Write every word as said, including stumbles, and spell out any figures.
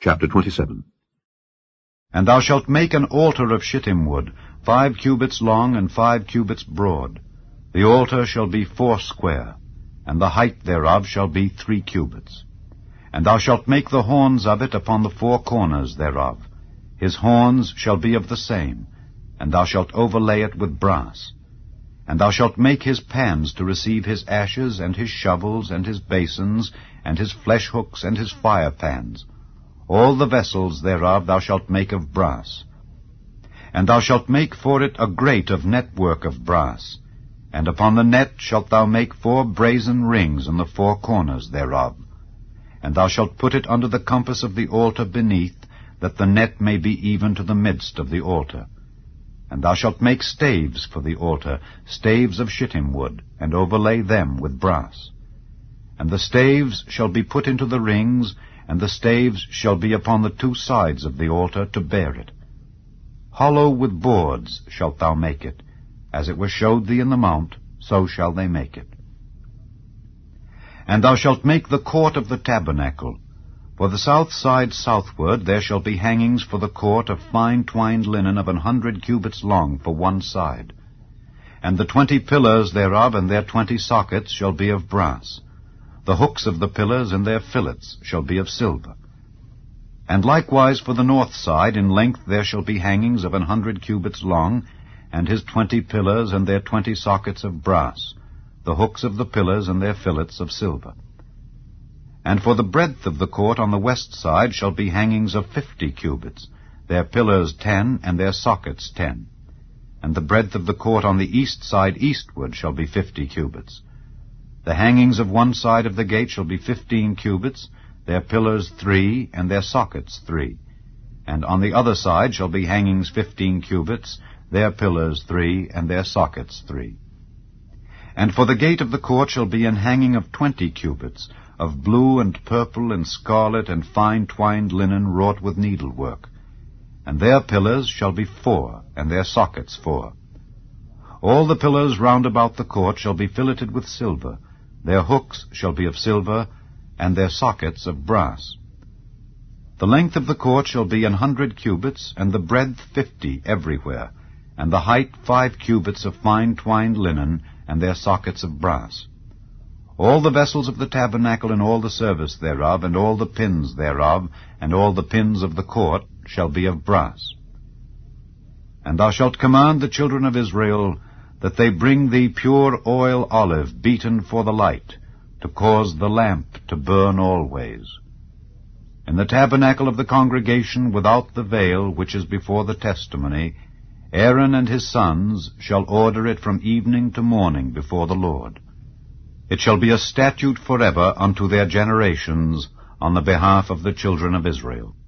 Chapter twenty-seven. And thou shalt make an altar of shittim wood, five cubits long and five cubits broad. The altar shall be foursquare, and the height thereof shall be three cubits. And thou shalt make the horns of it upon the four corners thereof. His horns shall be of the same, and thou shalt overlay it with brass. And thou shalt make his pans to receive his ashes, and his shovels, and his basins, and his flesh hooks, and his fire pans. All the vessels thereof thou shalt make of brass. And thou shalt make for it a grate of network of brass. And upon the net shalt thou make four brazen rings in the four corners thereof. And thou shalt put it under the compass of the altar beneath, that the net may be even to the midst of the altar. And thou shalt make staves for the altar, staves of shittim wood, and overlay them with brass. And the staves shall be put into the rings, and the staves shall be upon the two sides of the altar to bear it. Hollow with boards shalt thou make it, as it was showed thee in the mount, so shall they make it. And thou shalt make the court of the tabernacle. For the south side southward there shall be hangings for the court of fine twined linen of an hundred cubits long for one side. And the twenty pillars thereof and their twenty sockets shall be of brass. The hooks of the pillars and their fillets shall be of silver. And likewise for the north side in length there shall be hangings of an hundred cubits long, and his twenty pillars and their twenty sockets of brass, the hooks of the pillars and their fillets of silver. And for the breadth of the court on the west side shall be hangings of fifty cubits, their pillars ten, and their sockets ten. And the breadth of the court on the east side eastward shall be fifty cubits. The hangings of one side of the gate shall be fifteen cubits, their pillars three, and their sockets three. And on the other side shall be hangings fifteen cubits, their pillars three, and their sockets three. And for the gate of the court shall be an hanging of twenty cubits, of blue and purple and scarlet and fine twined linen wrought with needlework. And their pillars shall be four, and their sockets four. All the pillars round about the court shall be filleted with silver. Their hooks shall be of silver, and their sockets of brass. The length of the court shall be an hundred cubits, and the breadth fifty everywhere, and the height five cubits of fine twined linen, and their sockets of brass. All the vessels of the tabernacle and all the service thereof, and all the pins thereof, and all the pins of the court shall be of brass. And thou shalt command the children of Israel that they bring thee pure oil olive beaten for the light, to cause the lamp to burn always. In the tabernacle of the congregation without the veil, which is before the testimony, Aaron and his sons shall order it from evening to morning before the Lord. It shall be a statute forever unto their generations on the behalf of the children of Israel.